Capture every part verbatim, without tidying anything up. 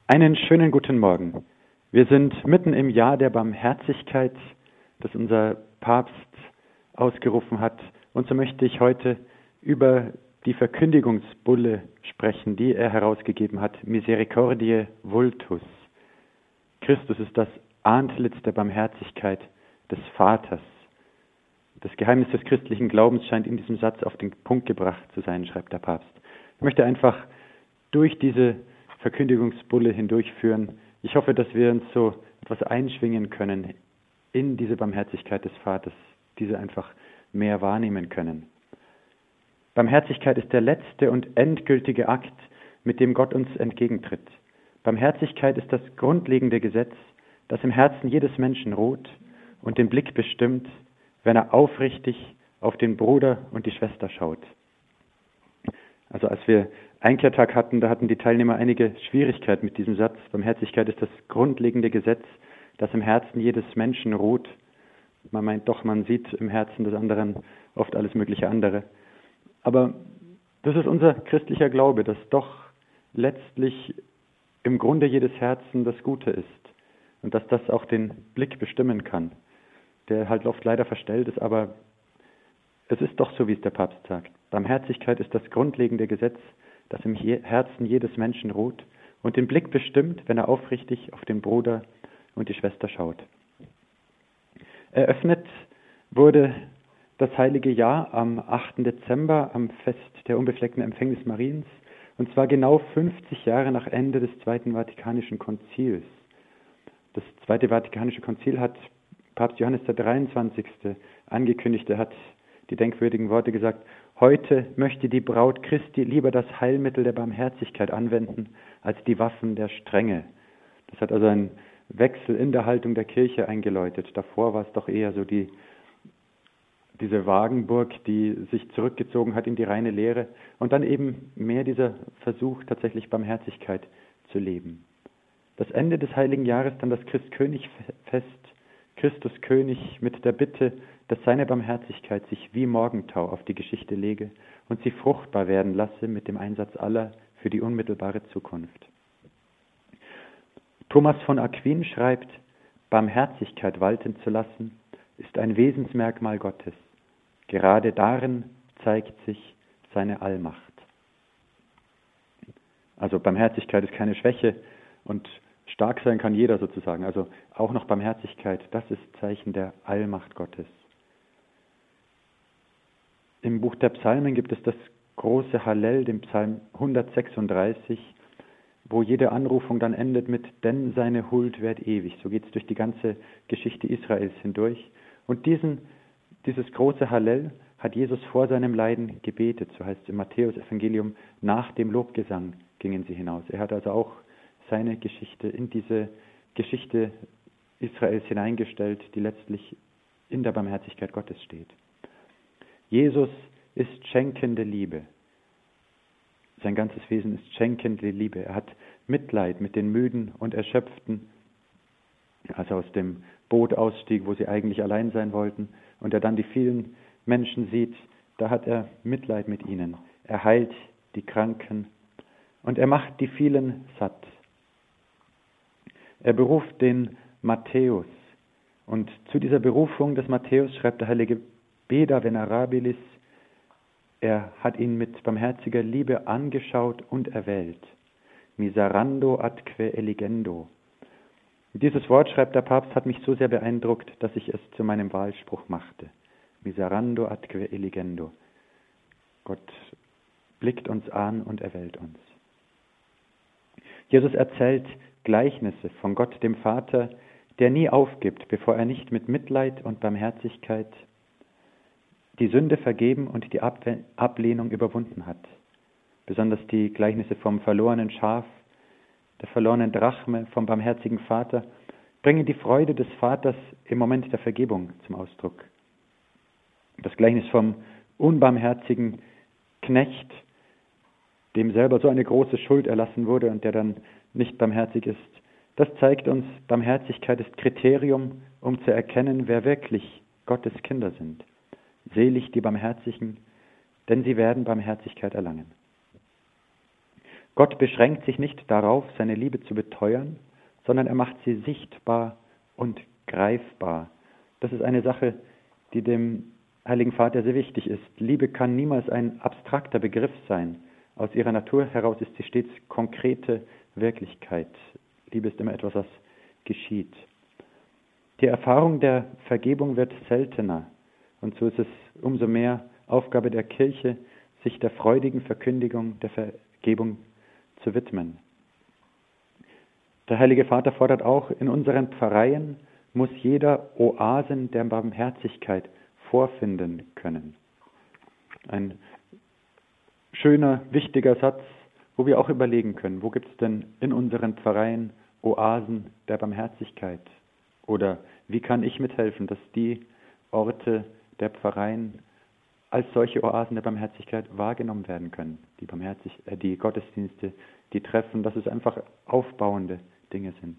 Einen schönen guten Morgen. Wir sind mitten im Jahr der Barmherzigkeit, das unser Papst ausgerufen hat. Und so möchte ich heute über die Verkündigungsbulle sprechen, die er herausgegeben hat. Misericordiae vultus. Christus ist das Antlitz der Barmherzigkeit des Vaters. Das Geheimnis des christlichen Glaubens scheint in diesem Satz auf den Punkt gebracht zu sein, schreibt der Papst. Ich möchte einfach durch diese Verkündigungsbulle hindurchführen. Ich hoffe, dass wir uns so etwas einschwingen können in diese Barmherzigkeit des Vaters, diese einfach mehr wahrnehmen können. Barmherzigkeit ist der letzte und endgültige Akt, mit dem Gott uns entgegentritt. Barmherzigkeit ist das grundlegende Gesetz, das im Herzen jedes Menschen ruht und den Blick bestimmt, wenn er aufrichtig auf den Bruder und die Schwester schaut. Also als wir Einkehrtag hatten, da hatten die Teilnehmer einige Schwierigkeiten mit diesem Satz. Barmherzigkeit ist das grundlegende Gesetz, das im Herzen jedes Menschen ruht. Man meint doch, man sieht im Herzen des anderen oft alles mögliche andere. Aber das ist unser christlicher Glaube, dass doch letztlich im Grunde jedes Herzen das Gute ist und dass das auch den Blick bestimmen kann, der halt oft leider verstellt ist, aber es ist doch so, wie es der Papst sagt. Barmherzigkeit ist das grundlegende Gesetz, das im Herzen jedes Menschen ruht und den Blick bestimmt, wenn er aufrichtig auf den Bruder und die Schwester schaut. Eröffnet wurde das heilige Jahr am achten Dezember am Fest der unbefleckten Empfängnis Mariens, und zwar genau fünfzig Jahre nach Ende des Zweiten Vatikanischen Konzils. Das Zweite Vatikanische Konzil hat Papst Johannes der dreiundzwanzigste angekündigt, er hat die denkwürdigen Worte gesagt: Heute möchte die Braut Christi lieber das Heilmittel der Barmherzigkeit anwenden, als die Waffen der Strenge. Das hat also einen Wechsel in der Haltung der Kirche eingeläutet. Davor war es doch eher so die, diese Wagenburg, die sich zurückgezogen hat in die reine Lehre und dann eben mehr dieser Versuch, tatsächlich Barmherzigkeit zu leben. Das Ende des Heiligen Jahres, dann das Christkönigfest, Christus König mit der Bitte, dass seine Barmherzigkeit sich wie Morgentau auf die Geschichte lege und sie fruchtbar werden lasse mit dem Einsatz aller für die unmittelbare Zukunft. Thomas von Aquin schreibt, Barmherzigkeit walten zu lassen, ist ein Wesensmerkmal Gottes. Gerade darin zeigt sich seine Allmacht. Also Barmherzigkeit ist keine Schwäche und stark sein kann jeder sozusagen. Also auch noch Barmherzigkeit, das ist Zeichen der Allmacht Gottes. Im Buch der Psalmen gibt es das große Hallel, den Psalm hundertsechsunddreißig, wo jede Anrufung dann endet mit denn seine Huld währt ewig. So geht es durch die ganze Geschichte Israels hindurch. Und diesen, dieses große Hallel hat Jesus vor seinem Leiden gebetet. So heißt es im Matthäus-Evangelium, nach dem Lobgesang gingen sie hinaus. Er hat also auch seine Geschichte in diese Geschichte Israels hineingestellt, die letztlich in der Barmherzigkeit Gottes steht. Jesus ist schenkende Liebe. Sein ganzes Wesen ist schenkende Liebe. Er hat Mitleid mit den Müden und Erschöpften, als er aus dem Boot ausstieg, wo sie eigentlich allein sein wollten, und er dann die vielen Menschen sieht, da hat er Mitleid mit ihnen. Er heilt die Kranken und er macht die vielen satt. Er beruft den Matthäus, und zu dieser Berufung des Matthäus schreibt der heilige Beda Venerabilis, er hat ihn mit barmherziger Liebe angeschaut und erwählt. Miserando atque eligendo. Dieses Wort, schreibt der Papst, hat mich so sehr beeindruckt, dass ich es zu meinem Wahlspruch machte. Miserando atque eligendo. Gott blickt uns an und erwählt uns. Jesus erzählt Gleichnisse von Gott dem Vater, der nie aufgibt, bevor er nicht mit Mitleid und Barmherzigkeit die Sünde vergeben und die Ablehnung überwunden hat. Besonders die Gleichnisse vom verlorenen Schaf, der verlorenen Drachme, vom barmherzigen Vater bringen die Freude des Vaters im Moment der Vergebung zum Ausdruck. Das Gleichnis vom unbarmherzigen Knecht, dem selber so eine große Schuld erlassen wurde und der dann nicht barmherzig ist, das zeigt uns, Barmherzigkeit ist Kriterium, um zu erkennen, wer wirklich Gottes Kinder sind. Selig die Barmherzigen, denn sie werden Barmherzigkeit erlangen. Gott beschränkt sich nicht darauf, seine Liebe zu beteuern, sondern er macht sie sichtbar und greifbar. Das ist eine Sache, die dem Heiligen Vater sehr wichtig ist. Liebe kann niemals ein abstrakter Begriff sein. Aus ihrer Natur heraus ist sie stets konkrete Wirklichkeit. Liebe ist immer etwas, was geschieht. Die Erfahrung der Vergebung wird seltener. Und so ist es umso mehr Aufgabe der Kirche, sich der freudigen Verkündigung der Vergebung zu widmen. Der Heilige Vater fordert auch, in unseren Pfarreien muss jeder Oasen der Barmherzigkeit vorfinden können. Ein schöner, wichtiger Satz, wo wir auch überlegen können, wo gibt es denn in unseren Pfarreien Oasen der Barmherzigkeit? Oder wie kann ich mithelfen, dass die Orte der Pfarreien als solche Oasen der Barmherzigkeit wahrgenommen werden können? Die, Barmherzig- äh, die Gottesdienste, die Treffen, dass es einfach aufbauende Dinge sind.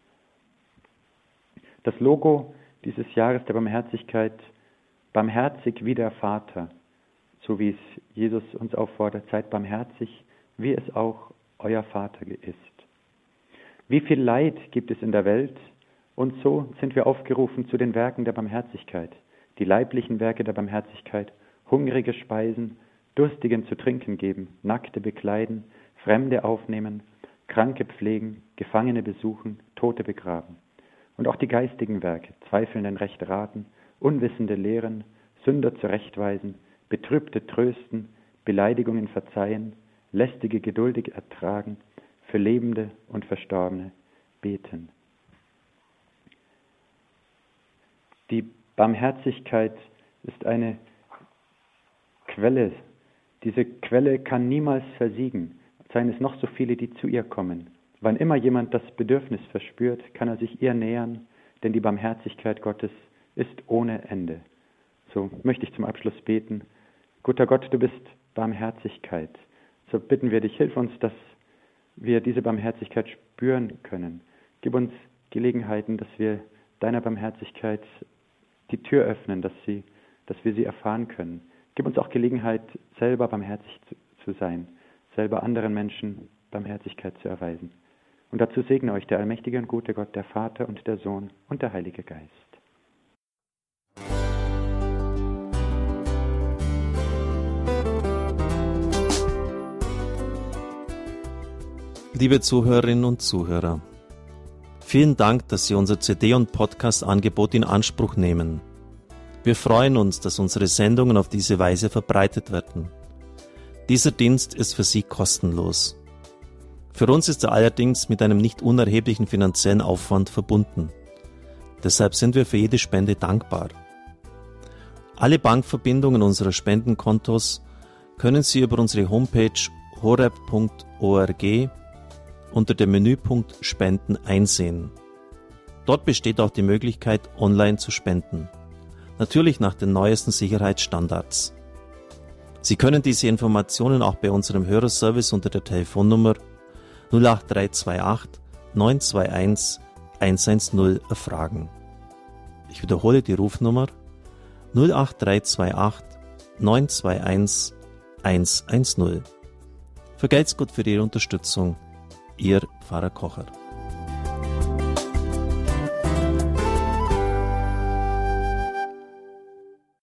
Das Logo dieses Jahres der Barmherzigkeit, barmherzig wie der Vater, so wie es Jesus uns auffordert, seid barmherzig, wie es auch euer Vater ist. Wie viel Leid gibt es in der Welt, und so sind wir aufgerufen zu den Werken der Barmherzigkeit, die leiblichen Werke der Barmherzigkeit, hungrige speisen, Durstigen zu trinken geben, Nackte bekleiden, Fremde aufnehmen, Kranke pflegen, Gefangene besuchen, Tote begraben. Und auch die geistigen Werke, Zweifelnden Recht raten, Unwissende lehren, Sünder zurechtweisen, Betrübte trösten, Beleidigungen verzeihen, Lästige geduldig ertragen, für Lebende und Verstorbene beten. Die Barmherzigkeit ist eine Quelle. Diese Quelle kann niemals versiegen, seien es noch so viele, die zu ihr kommen. Wann immer jemand das Bedürfnis verspürt, kann er sich ihr nähern, denn die Barmherzigkeit Gottes ist ohne Ende. So möchte ich zum Abschluss beten. Guter Gott, du bist Barmherzigkeit. So bitten wir dich, hilf uns, dass wir diese Barmherzigkeit spüren können. Gib uns Gelegenheiten, dass wir deiner Barmherzigkeit die Tür öffnen, dass, sie, dass wir sie erfahren können. Gib uns auch Gelegenheit, selber barmherzig zu, zu sein, selber anderen Menschen Barmherzigkeit zu erweisen. Und dazu segne euch der allmächtige und gute Gott, der Vater und der Sohn und der Heilige Geist. Liebe Zuhörerinnen und Zuhörer, vielen Dank, dass Sie unser C D- und Podcast-Angebot in Anspruch nehmen. Wir freuen uns, dass unsere Sendungen auf diese Weise verbreitet werden. Dieser Dienst ist für Sie kostenlos. Für uns ist er allerdings mit einem nicht unerheblichen finanziellen Aufwand verbunden. Deshalb sind wir für jede Spende dankbar. Alle Bankverbindungen unserer Spendenkontos können Sie über unsere Homepage horeb punkt org unter dem Menüpunkt Spenden einsehen. Dort besteht auch die Möglichkeit, online zu spenden. Natürlich nach den neuesten Sicherheitsstandards. Sie können diese Informationen auch bei unserem Hörerservice unter der Telefonnummer null acht drei zwei acht neun zwei eins eins eins null erfragen. Ich wiederhole die Rufnummer null acht drei zwei acht neun zwei eins eins eins null. Vergelt's Gott für Ihre Unterstützung. Ihr Pfarrer Kocher.